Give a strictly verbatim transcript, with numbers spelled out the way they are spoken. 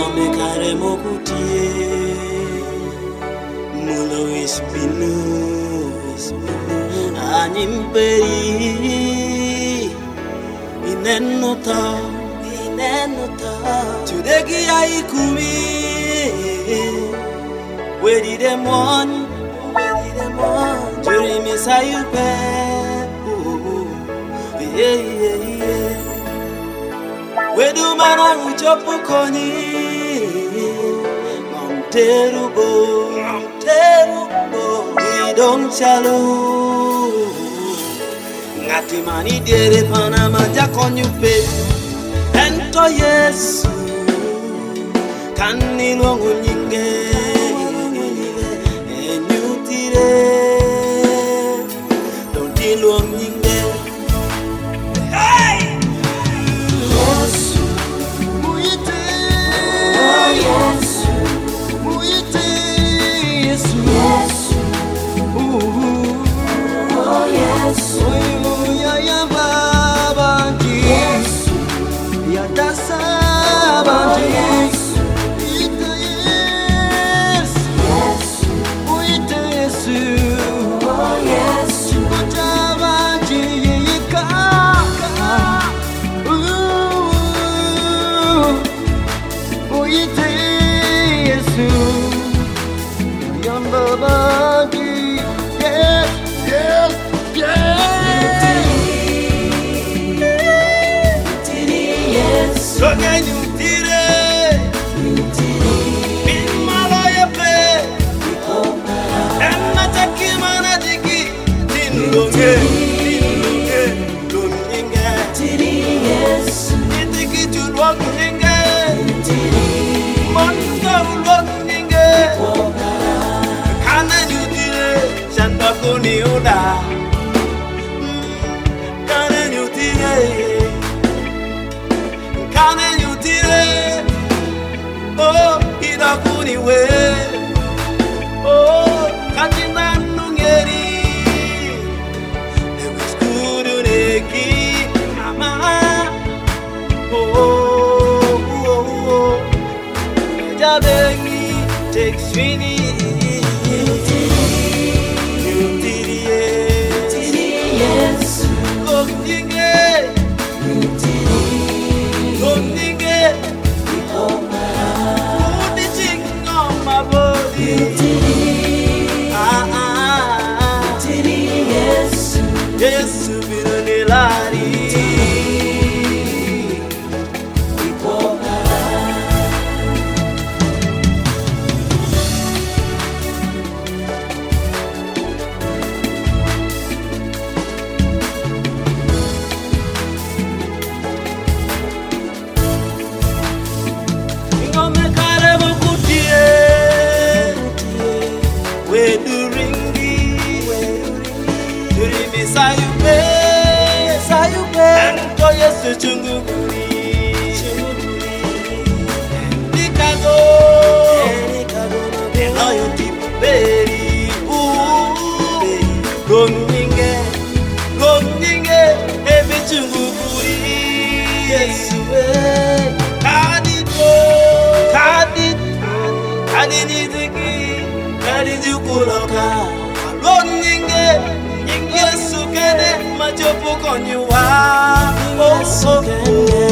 Ingome kare mokutie Mulo ispinu Animpei Inenota Inenota Tudegi aikumi Where did them one Where did them one During me sayupe Yeah yeah yeah Where do man uchopu koni Mamterubo Mamterubo Idong chalo Ngati mani dere panama jakonyupe Ento Yesu Kani longu nyinge Enyutire Donti longu nyinge Hey! Yesu Muite Oh Yesu Muite Yesu Yesu Oh Yesu Ya ya babanji Yesu Ya dasa banji Yesu Muite Yesu Yesu Muite Yesu Oh Yesu Mutabanji yika Muite Yesu Ya babanji Yes Yes Yes Sonya nyutire Bin maloye pe Emma taki mana jiki Din longe Din longe Longinge Itiki tulwak ninge Monga ulwak ninge Kana nyutire Shanda kuni uda Kana nyutire Kane nyutire Oh, idakuni we Oh, katina nungeri Ewe skudu neki Ama Oh, oh, oh, oh Jabeki Take swini Nyutire Yesu Longinge Longinge Udi ching on my body Ah ah ah Yesu Yesu binonelari Ingome kare mokutie Weduringi Durimi sayupe Sayupe Ento Yesu chunguguri Nikago Eloyo tiperi Gomninge Gomninge Ebe chunguguri Yesu Kadito Kadito Kadiniziki Kadijukuloka Gomninge Yesu kene machopo konyuwa Oh oh